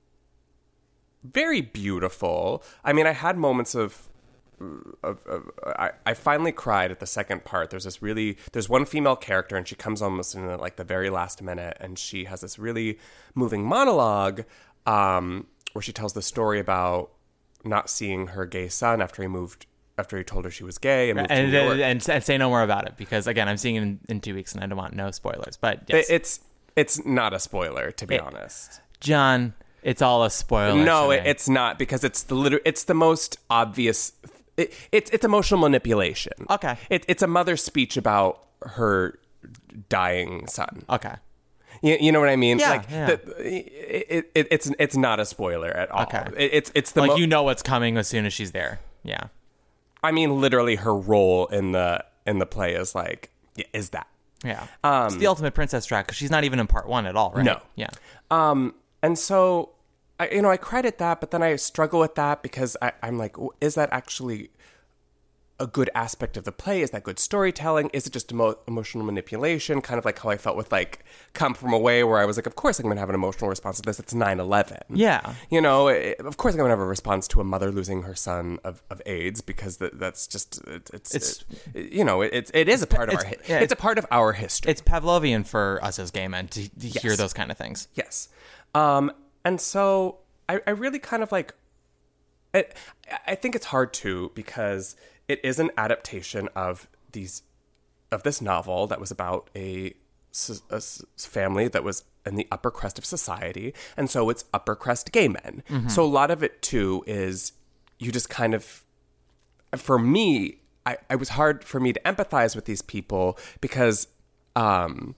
very beautiful. I mean, I had moments of, of, of I, I finally cried at the second part. There's this really, there's one female character and she comes almost in the, like the very last minute and she has this really moving monologue um, where she tells the story about not seeing her gay son after he moved, after he told her she was gay and moved And, to New York. and, and say no more about it because, again, I'm seeing it in, in two weeks and I don't want no spoilers. But yes. It- it's it's not a spoiler, to be It- honest. John, it's all a spoiler. No, it, tonight. it's not because it's the liter- it's the most obvious. It, it's it's emotional manipulation. Okay. It, it's a mother's speech about her dying son. Okay. You, you know what I mean? Yeah, Like yeah. The, it, it, it's it's not a spoiler at all. Okay. It, it's it's the Like, mo- you know what's coming as soon as she's there. Yeah. I mean, literally, her role in the in the play is like yeah, is that. Yeah. Um, it's the ultimate princess track because she's not even in part one at all, right? No. Yeah. Um, and so, I, you know, I credit that, but then I struggle with that because I, I'm like, w- is that actually a good aspect of the play? Is that good storytelling? Is it just emo- emotional manipulation? Kind of like how I felt with like Come From Away, where I was like, of course I'm going to have an emotional response to this. It's nine eleven. Yeah. You know, it, of course I'm going to have a response to a mother losing her son of, of AIDS because that, that's just, it, it's, It's- it, you know, it, it is a part of it's- our, hi- yeah, it's a part of our history. It's Pavlovian for us as gay men to, to hear Yes. those kind of things. Yes. Um, and so I, I really kind of like, I, I think it's hard too because it is an adaptation of these of this novel that was about a, a family that was in the upper crust of society, and so it's upper crust gay men. Mm-hmm. So a lot of it too is you just kind of, for me, I, it was hard for me to empathize with these people because um,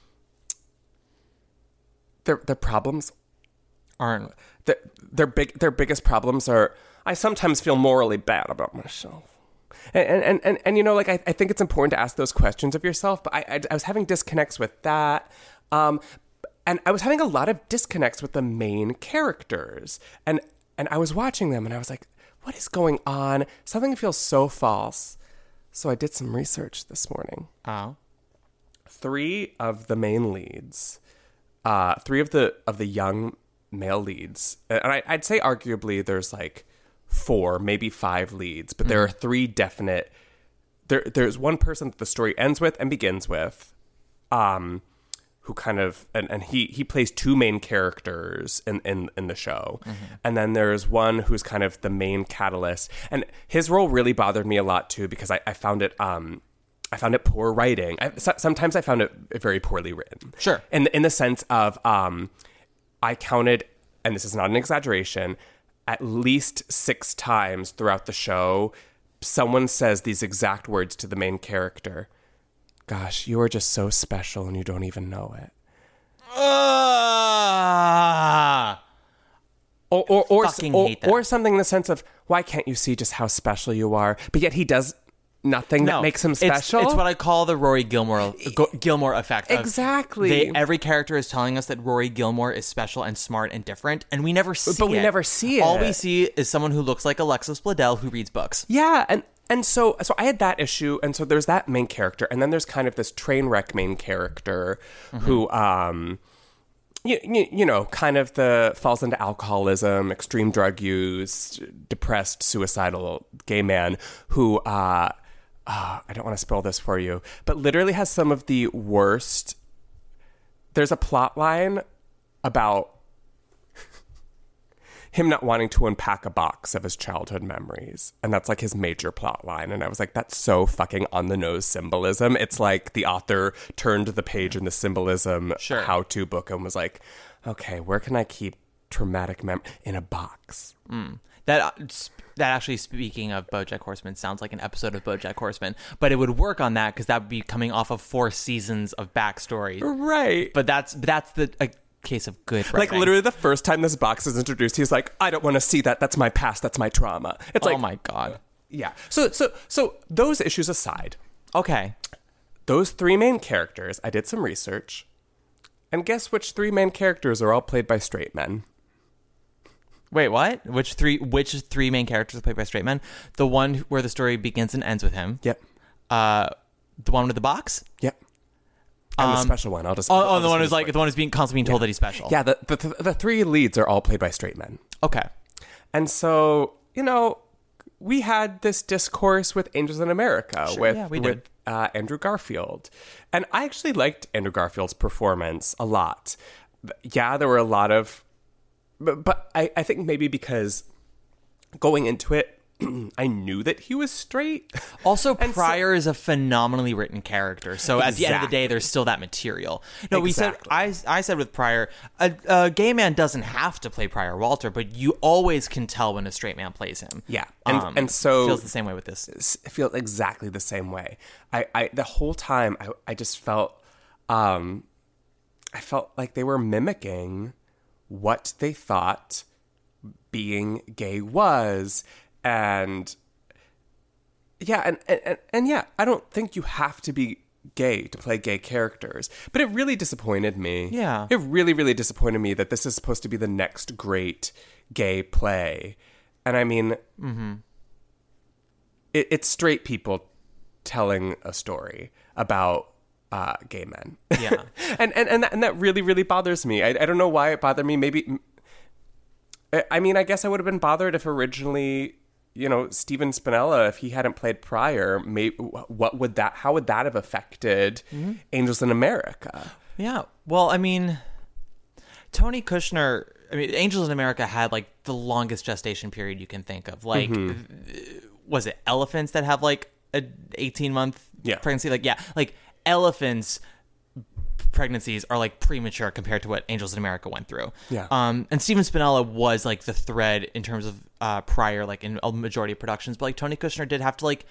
their their problems Aren't their their big their biggest problems are, I sometimes feel morally bad about myself. And, and, and, and you know, like, I, I think it's important to ask those questions of yourself, but I, I, I was having disconnects with that. Um, and I was having a lot of disconnects with the main characters. And, and I was watching them and I was like, what is going on? Something feels so false. So I did some research this morning. Oh. Three of the main leads, uh, three of the, of the young male leads, and I, I'd say arguably there's like four, maybe five leads, but there are three definite. There, there's one person that the story ends with and begins with, um, who kind of and, and he he plays two main characters in in, in the show, mm-hmm. and then there's one who's kind of the main catalyst, and his role really bothered me a lot too because I, I found it um I found it poor writing. I, so, sometimes I found it very poorly written. Sure, in in the sense of um, I counted, and this is not an exaggeration, at least six times throughout the show, someone says these exact words to the main character. Gosh, you are just so special and you don't even know it. Uh, or or or, fucking or, hate that. or something in the sense of, why can't you see just how special you are? But yet he does nothing no, that makes him it's, special. it's what I call the Rory Gilmore Gilmore effect. of Exactly. They, every character is telling us that Rory Gilmore is special and smart and different, and we never see it. But we never see it. All we see is someone who looks like Alexis Bledel who reads books. Yeah, and and so so I had that issue, and so there's that main character, and then there's kind of this train wreck main character mm-hmm. who um you, you, you know, kind of the falls into alcoholism, extreme drug use, depressed, suicidal gay man who uh Uh, I don't want to spoil this for you, but literally has some of the worst. There's a plot line about him not wanting to unpack a box of his childhood memories. And that's like his major plot line. And I was like, that's so fucking on the nose symbolism. It's like the author turned the page in the symbolism sure. how-to book and was like, okay, where can I keep traumatic memory? In a box. Mm. That that actually, speaking of BoJack Horseman, sounds like an episode of BoJack Horseman, but it would work on that because that would be coming off of four seasons of backstory, right? But that's that's the a case of good writing. Like literally, the first time this box is introduced, he's like, "I don't want to see that. That's my past. That's my trauma." It's oh like, my god, yeah. So so so those issues aside, okay, those three main characters, I did some research, and guess which three main characters are all played by straight men. Wait, what? Which three? Which three main characters are played by straight men? The one where the story begins and ends with him. Yep. Uh, the one with the box. Yep. And Um, the special one. I'll just. Oh, I'll oh just the one use who's like it. the one who's being constantly being told that he's special. Yeah. The, the the three leads are all played by straight men. Okay. And so, you know, we had this discourse with Angels in America Sure, with yeah, we with did. uh, Andrew Garfield, and I actually liked Andrew Garfield's performance a lot. Yeah, there were a lot of. But, but I, I think maybe because going into it, I knew that he was straight. Also, And so- Pryor is a phenomenally written character, so at the end of the day, Exactly. there's still that material. No, we said Exactly. I I said with Pryor, a, a gay man doesn't have to play Pryor Walter, but you always can tell when a straight man plays him. Yeah, and Um, and so it feels the same way with this. It feels exactly the same way. I, I the whole time I, I just felt, um, I felt like they were mimicking what they thought being gay was, and yeah, and and, and yeah, I don't think you have to be gay to play gay characters, but it really disappointed me. Yeah. It really, really disappointed me that this is supposed to be the next great gay play. And I mean, mm-hmm. it, it's straight people telling a story about uh, gay men. Yeah. and, and, and, that, and that really, really bothers me. I, I don't know why it bothered me. Maybe, I, I mean, I guess I would have been bothered if originally, you know, Steven Spinella, if he hadn't played Pryor, maybe, what would that, how would that have affected mm-hmm. Angels in America? Yeah. Well, I mean, Tony Kushner, I mean, Angels in America had like the longest gestation period you can think of. Like, mm-hmm. was it elephants that have like a eighteen month Yeah. pregnancy? Like, yeah, like elephants pregnancies are like premature compared to what Angels in America went through. Yeah. Um, and Steven Spinella was like the thread in terms of uh, prior, like in a majority of productions, but like Tony Kushner did have to like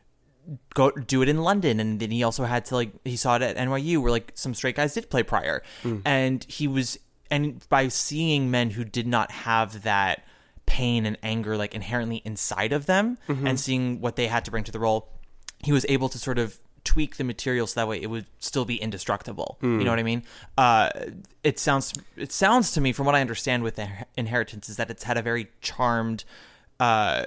go do it in London, and then he also had to like he saw it at N Y U where like some straight guys did play prior, mm. and he was and by seeing men who did not have that pain and anger like inherently inside of them, mm-hmm. and seeing what they had to bring to the role, he was able to sort of tweak the material so that way it would still be indestructible. Mm. You know what I mean? Uh, it sounds it sounds to me, from what I understand with the Inheritance, is that it's had a very charmed uh,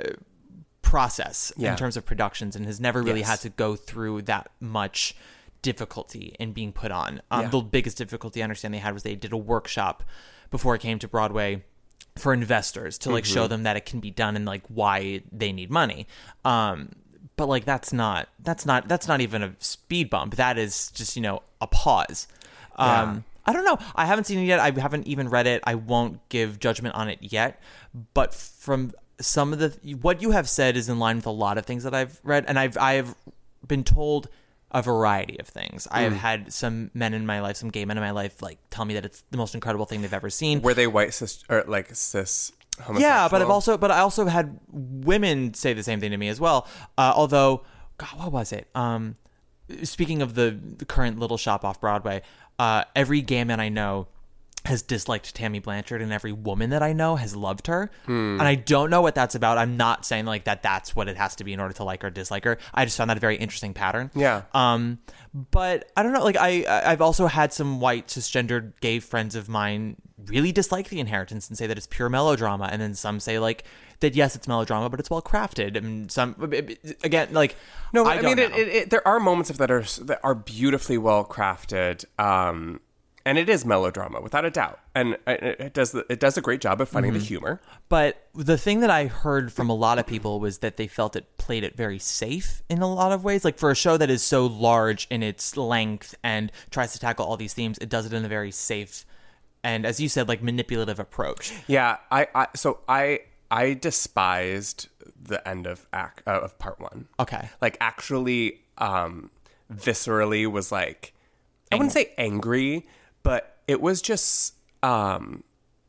process yeah. in terms of productions, and has never really yes. had to go through that much difficulty in being put on. Um, yeah. The biggest difficulty I understand they had was they did a workshop before it came to Broadway for investors to like mm-hmm. show them that it can be done and like why they need money. Um, But like that's not that's not that's not even a speed bump. That is just, you know, a pause. Um, yeah. I don't know. I haven't seen it yet. I haven't even read it. I won't give judgment on it yet. But from some of the what you have said is in line with a lot of things that I've read, and I've I've been told a variety of things. Mm. I have had some men in my life, some gay men in my life, like tell me that it's the most incredible thing they've ever seen. Were they white cis or like cis? Yeah, but I've also, but I also had women say the same thing to me as well. Uh, although, God, what was it? Um, speaking of the, the current Little Shop off Broadway, uh, every gay man I know has disliked Tammy Blanchard, and every woman that I know has loved her. Mm. And I don't know what that's about. I'm not saying like that. That's what it has to be in order to like or dislike her. I just found that a very interesting pattern. Yeah. Um, but I don't know. Like I, I've also had some white cisgendered gay friends of mine really dislike The Inheritance and say that it's pure melodrama, and then some say like that yes, it's melodrama, but it's well crafted. And some again, like no, I, I don't mean, it, it, it, there are moments of that are that are beautifully well crafted. Um, And it is melodrama, without a doubt, and it, it does it does a great job of finding mm-hmm. the humor. But the thing that I heard from a lot of people was that they felt it played it very safe in a lot of ways. Like for a show that is so large in its length and tries to tackle all these themes, it does it in a very safe and, as you said, like manipulative approach. Yeah, I, I so I I despised the end of act uh, of part one. Okay, like actually, um, viscerally was like I wouldn't say angry. But it was just, um,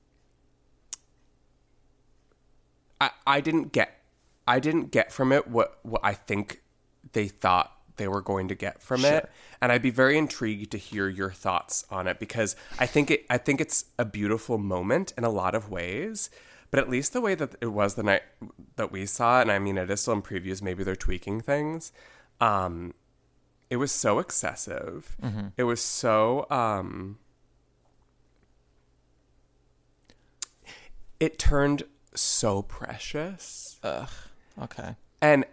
I I didn't get, I didn't get from it what, what I think they thought they were going to get from sure. it, and I'd be very intrigued to hear your thoughts on it, because I think it, I think it's a beautiful moment in a lot of ways, but at least the way that it was the night that we saw it, and I mean it is still in previews, maybe they're tweaking things. Um, it was so excessive. Mm-hmm. It was so. Um, It turned so precious. Ugh. Okay. And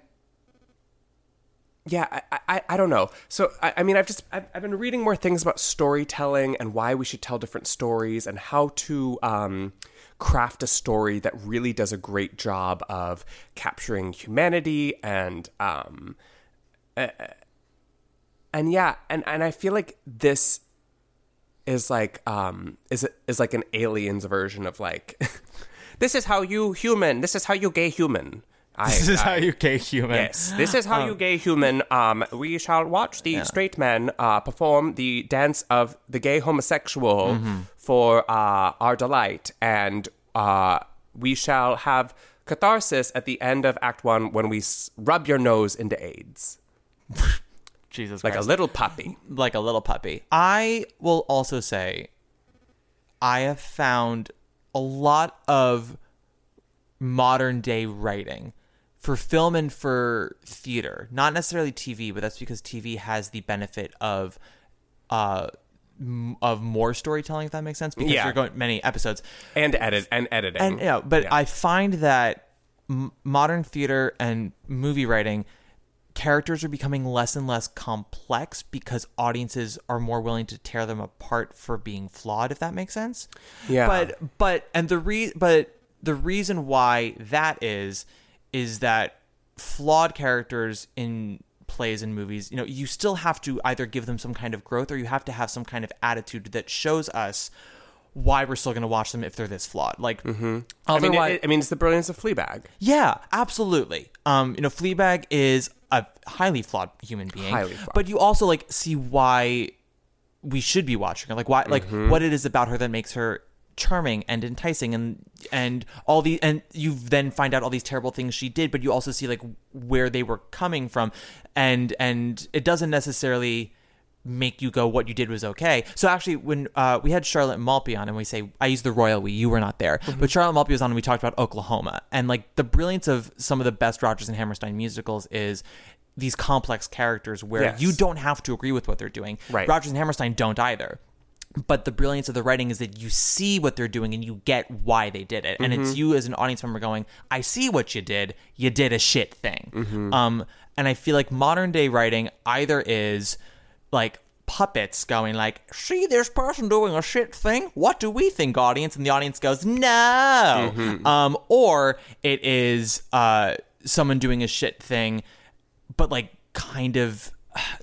yeah, I, I, I don't know. So, I, I mean, I've just, I've, I've been reading more things about storytelling and why we should tell different stories and how to um, craft a story that really does a great job of capturing humanity and, um, uh, and yeah, and, and I feel like this is like, um, is is like an Aliens version of like, this is how you human, this is how you gay human. I, this is I, how you gay human. Yes, this is how um, you gay human. Um, we shall watch the yeah. straight men uh, perform the dance of the gay homosexual mm-hmm. for uh, our delight, and uh, we shall have catharsis at the end of Act One when we s- rub your nose into AIDS. Jesus like Christ. a little puppy. Like a little puppy. I will also say I have found a lot of modern day writing for film and for theater, not necessarily T V, but that's because T V has the benefit of uh m- of more storytelling, if that makes sense, because yeah. you're going many episodes and edit and editing. And yeah, but yeah. I find that m- modern theater and movie writing, characters are becoming less and less complex because audiences are more willing to tear them apart for being flawed, if that makes sense. Yeah. But but and the re but the reason why that is is that flawed characters in plays and movies, you know, you still have to either give them some kind of growth or you have to have some kind of attitude that shows us why we're still going to watch them if they're this flawed. Like, mm-hmm. otherwise, I mean, it, I mean, it's the brilliance of Fleabag. Yeah, absolutely. Um, you know, Fleabag is a highly flawed human being, Highly flawed. but you also like see why we should be watching her, like why, like Mm-hmm. what it is about her that makes her charming and enticing, and and all the and you then find out all these terrible things she did, but you also see like where they were coming from, and and it doesn't necessarily make you go, what you did was okay. So actually, when uh, we had Charlotte Maltby on, and we say, I used the royal we, you were not there, Mm-hmm. but Charlotte Maltby was on, and we talked about Oklahoma, and like the brilliance of some of the best Rodgers and Hammerstein musicals is these complex characters where Yes. you don't have to agree with what they're doing. Right. Rodgers and Hammerstein don't either. But the brilliance of the writing is that you see what they're doing and you get why they did it. And Mm-hmm. it's you as an audience member going, I see what you did. You did a shit thing. Mm-hmm. Um, and I feel like modern day writing either is like puppets going like, see this person doing a shit thing? What do we think, audience? And the audience goes, no. Mm-hmm. Um, or it is uh, someone doing a shit thing, but like kind of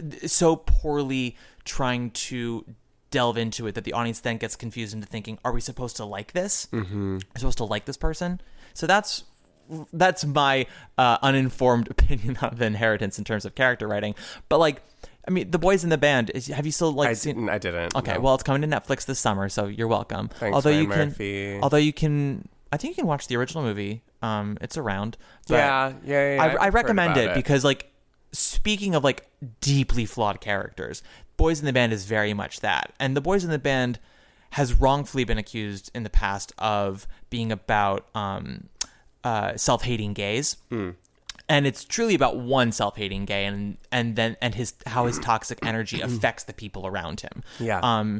so poorly trying to delve into it that the audience then gets confused into thinking, are we supposed to like this? Mm-hmm. Are we supposed to like this person? So that's that's my uh, uninformed opinion of The Inheritance in terms of character writing. But like, I mean, The Boys in the Band, is, have you still like I seen? didn't. I didn't. Okay, no. well, it's coming to Netflix this summer, so you're welcome. Thanks, although Ryan you can, Murphy. although you can, I think you can watch the original movie. Um, it's around. But Yeah, yeah, yeah, I, I've I heard recommend about it it. because, like, speaking of like deeply flawed characters, Boys in the Band is very much that, and the Boys in the Band has wrongfully been accused in the past of being about um, uh, self-hating gays. Hmm. And it's truly about one self-hating gay, and and then and his how his toxic energy affects the people around him. Yeah. Um,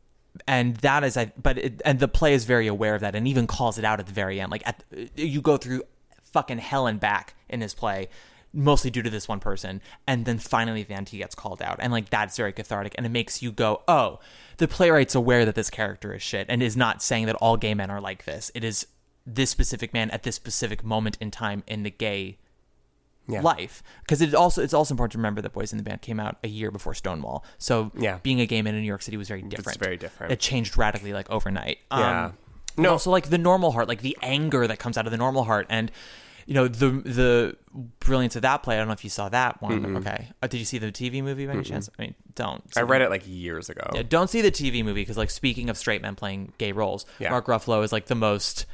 and that is, I. But it, and the play is very aware of that, and even calls it out at the very end. Like at you go through fucking hell and back in this play, mostly due to this one person, and then finally at the end he gets called out, and like that's very cathartic, and it makes you go, oh, the playwright's aware that this character is shit, and is not saying that all gay men are like this. It is this specific man at this specific moment in time in the gay Yeah. life, because it also it's also important to remember that Boys in the Band came out a year before Stonewall, so Yeah. being a gay man in New York City was very different. very different. It changed radically, like overnight. Yeah. Um, no, also like the normal heart, like the anger that comes out of the normal heart, and you know the the brilliance of that play. I don't know if you saw that one. Mm-mm. Okay, uh, did you see the T V movie by any Mm-mm. chance? I mean, don't. I read it like years ago. Yeah, don't see the T V movie because, like, speaking of straight men playing gay roles, Yeah. Mark Ruffalo is like the most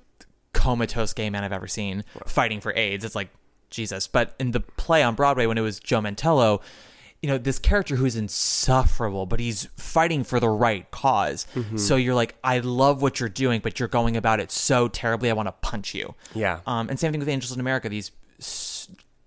comatose gay man I've ever seen fighting for AIDS. It's like Jesus. But in the play on Broadway, when it was Joe Mantello, you know, this character who's insufferable, but he's fighting for the right cause. Mm-hmm. So you're like, I love what you're doing, but you're going about it so terribly, I want to punch you. Yeah. Um, and same thing with Angels in America. These s-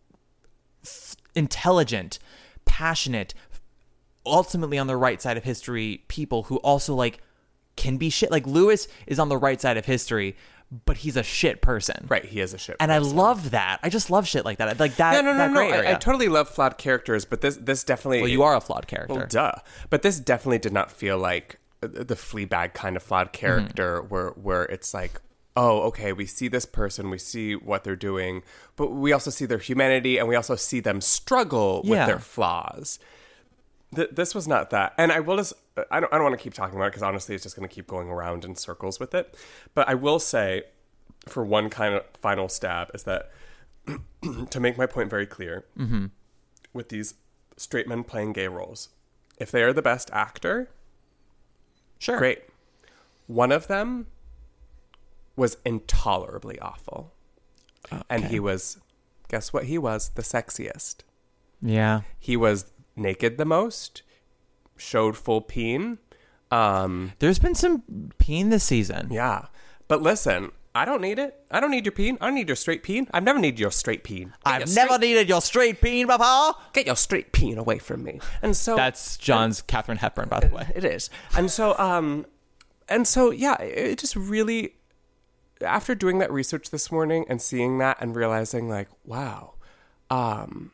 f- intelligent, passionate, ultimately on the right side of history people who also like can be shit. Like Lewis is on the right side of history, but he's a shit person. Right, he is a shit And person. I love that. I just love shit like that. Like that. Yeah, no, no, that no. gray I, area. I totally love flawed characters, but this this definitely. Well, you are a flawed character. Well, duh. But this definitely did not feel like the Fleabag kind of flawed character, Mm-hmm. where where it's like, oh, okay, we see this person, we see what they're doing, but we also see their humanity, and we also see them struggle with Yeah. their flaws. Th- this was not that, and I will just. I don't. I don't want to keep talking about it because honestly, it's just going to keep going around in circles with it. But I will say, for one kind of final stab, is that to make my point very clear, Mm-hmm. with these straight men playing gay roles, if they are the best actor, Sure. great. One of them was intolerably awful, and he was, guess what? He was the sexiest. Yeah. He was naked the most, showed full peen. Um, There's been some peen this season. yeah, but listen. I don't need it. I don't need your peen. I don't need your straight peen. I've never needed your straight peen. Get I've your never straight- needed your straight peen, Papa. Get your straight peen away from me. And so That's John's Katharine Hepburn, by the way. it is. And so, um, and so, yeah, it just really, after doing that research this morning and seeing that and realizing, like, wow, um,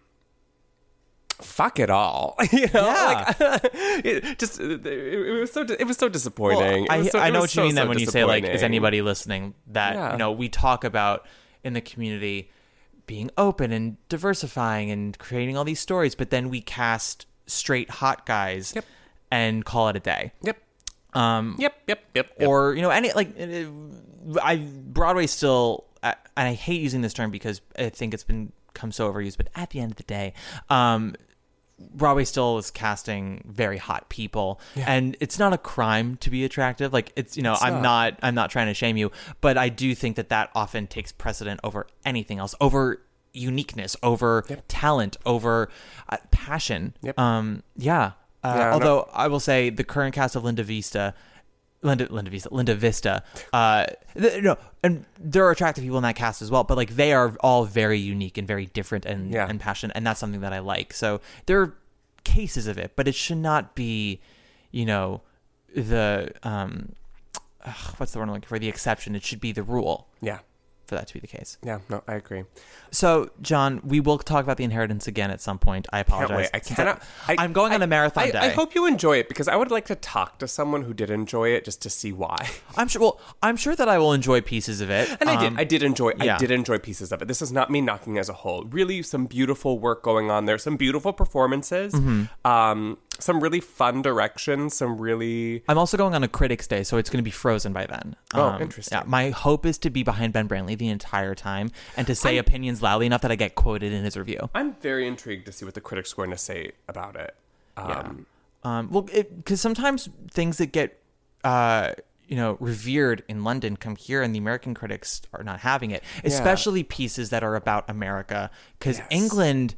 fuck it all, you know, Yeah. like, it just, it, it was so, it was so disappointing. Well, It was I, so- I it know was what you so, mean then so when you say, like, is disappointing. anybody listening that, Yeah. you know, we talk about in the community being open and diversifying and creating all these stories, but then we cast straight hot guys Yep. and call it a day. Yep. Um, Yep. Yep. Yep. Yep. Or, you know, any, like, uh, I, Broadway still, I, and I hate using this term because I think it's been become so overused. But at the end of the day, um, Broadway still is casting very hot people, yeah. and it's not a crime to be attractive. Like it's, you know, it's I'm not. not, I'm not trying to shame you, but I do think that that often takes precedent over anything else, over uniqueness, over yep. talent, over uh, passion. Yep. Um, yeah. Uh, yeah although no. I will say the current cast of Linda Vista, Linda, Linda Vista, Linda Vista, uh, th- no, and there are attractive people in that cast as well, but like they are all very unique and very different and, yeah. and passionate, and that's something that I like. So there are cases of it, but it should not be, you know, the, um, ugh, what's the word I'm looking for? The exception. It should be the rule. Yeah. For that to be the case. Yeah, no, I agree. So, John, we will talk about The Inheritance again at some point. I apologize. Can't wait. I cannot. I, I'm going I, on a marathon I, day. I hope you enjoy it because I would like to talk to someone who did enjoy it just to see why. I'm sure. Well, I'm sure that I will enjoy pieces of it. And um, I did. I did enjoy. yeah. I did enjoy pieces of it. This is not me knocking as a whole. Really, some beautiful work going on there. Some beautiful performances. Mm-hmm. Um, some really fun directions. Some really. I'm also going on a Critics Day, so it's going to be frozen by then. Oh, um, interesting. Yeah, my hope is to be behind Ben Brantley the entire time and to say I'm, opinions loudly enough that I get quoted in his review. I'm very intrigued to see what the critics are going to say about it. Um, yeah. Um, well, because sometimes things that get, uh, you know, revered in London come here, and the American critics are not having it, especially yeah. pieces that are about America. Because yes. England,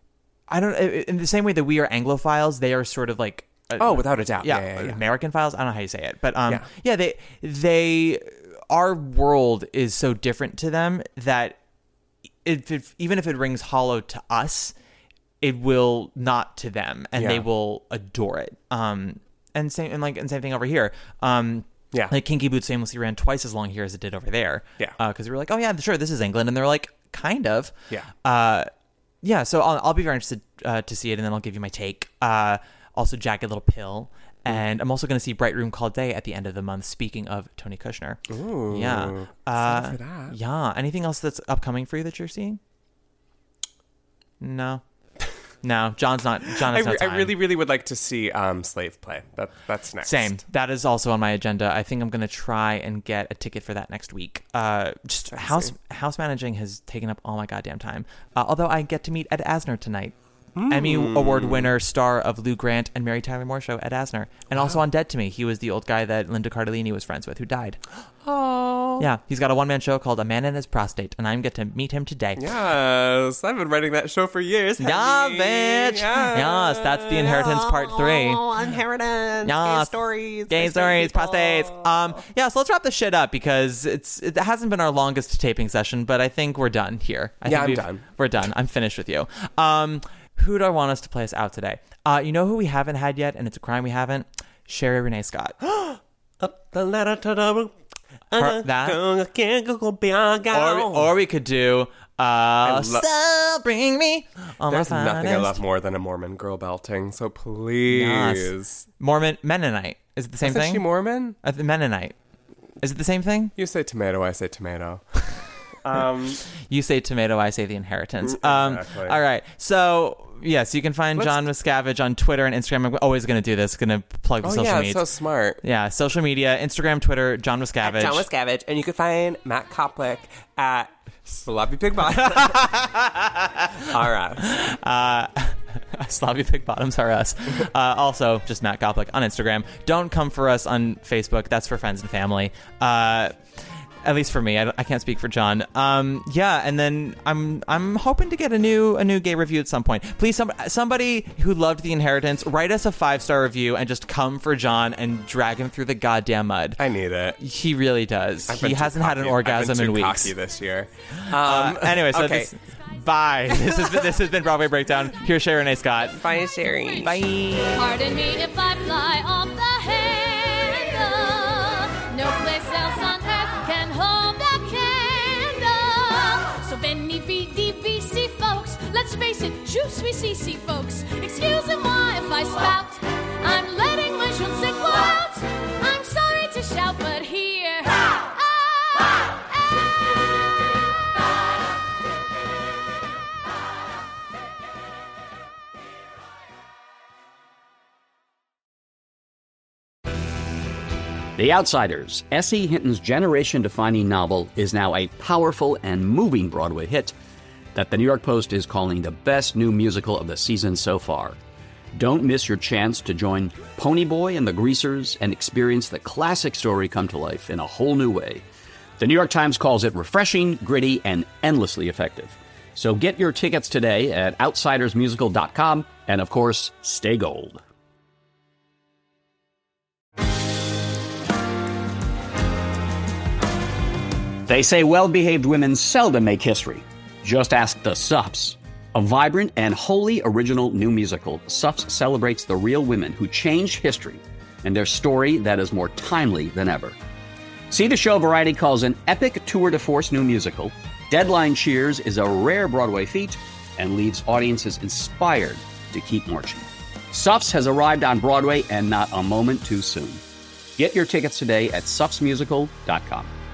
I don't. In the same way that we are Anglophiles, they are sort of like. Uh, oh, without a doubt. Yeah, yeah, yeah, yeah. American files. I don't know how you say it, but um, yeah. yeah, they they. Our world is so different to them that if, if even if it rings hollow to us, it will not to them, and yeah. they will adore it. Um, and same and like and same thing over here. Um, yeah, like Kinky Boots famously ran twice as long here as it did over there. Yeah, because uh, we were like, oh yeah, sure, this is England, and they're like, kind of. Yeah. Uh, yeah. So I'll, I'll be very interested uh, to see it, and then I'll give you my take. Uh, also, Jagged Little Pill. And I'm also going to see Bright Room Called Day at the end of the month. Speaking of Tony Kushner, ooh, yeah, uh, for that. yeah. Anything else that's upcoming for you that you're seeing? No, no. John's not. John has I, re- no time. I really, really would like to see um, Slave Play. That that's next. Same. That is also on my agenda. I think I'm going to try and get a ticket for that next week. Uh, just that's house insane. house managing has taken up all my goddamn time. Uh, although I get to meet Ed Asner tonight. Mm. Emmy Award winner, star of Lou Grant and Mary Tyler Moore Show, Ed Asner. And wow. also on Dead to Me, he was the old guy that Linda Cardellini was friends with, who died. Oh. Yeah, he's got a one-man show called A Man and His Prostate, and I'm going to meet him today. Yes, I've been writing that show for years. Yeah, bitch. Yes. yes, that's The Inheritance Part three. Oh, Inheritance. Yes. Gay stories. Gay stories, prostates. Um, yeah, so let's wrap this shit up because it's it hasn't been our longest taping session, but I think we're done here. I yeah, think I'm done. We're done. I'm finished with you. Um... Who do I want us to play us out today? Uh, you know who we haven't had yet, and it's a crime we haven't? Sherry Renee Scott. Up the ladder to the Her, that. Or, or we could do uh, lo- So Bring Me. Oh, There's nothing I love more than a Mormon girl belting, so please. Yes. Mormon, Mennonite. Is it the same Isn't thing? Is she Mormon? Uh, Mennonite. Is it the same thing? You say tomato, I say tomato. Um, you say tomato, I say The Inheritance. Exactly. Um, all right. So, yes, you can find Let's... John Miscavige on Twitter and Instagram. I'm always going to do this. Going to plug the oh, social yeah, media. so smart. Yeah, social media, Instagram, Twitter, John Miscavige. John Miscavige. And you can find Matt Koplik at Sloppy Pig Bottom. All right. Uh, Sloppy Pig Bottoms are us. Uh, also, just Matt Koplik on Instagram. Don't come for us on Facebook. That's for friends and family. Uh... At least for me, I, I can't speak for John. Um, yeah, and then I'm I'm hoping to get a new a new gay review at some point. Please, some, somebody who loved The Inheritance, write us a five star review and just come for John and drag him through the goddamn mud. I need it. He really does. I've he hasn't cocky. had an orgasm I've been in too weeks. Cocky this year. Um, uh, anyway, so okay. this, bye. This has been this has been Broadway Breakdown. Here's Sherry Renee Scott. Bye, Sherry. Bye. Pardon me if I fly off the handle. No place else on earth can hold that candle. So Benny V D V C folks, let's face it, juicy C C folks. Excuse me why if I spout. I'm letting my je ne sais quoi out. I'm sorry to shout, but here. Ah, ah, The Outsiders, S E. Hinton's generation-defining novel, is now a powerful and moving Broadway hit. that the New York Post is calling the best new musical of the season so far. Don't miss your chance to join Ponyboy and the Greasers and experience the classic story come to life in a whole new way. The New York Times calls it refreshing, gritty, and endlessly effective. So get your tickets today at outsiders musical dot com, and of course, stay gold. They say well-behaved women seldom make history. Just ask the Suffs. A vibrant and wholly original new musical, Suffs celebrates the real women who changed history and their story that is more timely than ever. See the show Variety calls an epic tour de force new musical. Deadline cheers is a rare Broadway feat and leaves audiences inspired to keep marching. Suffs has arrived on Broadway and not a moment too soon. Get your tickets today at suffs musical dot com.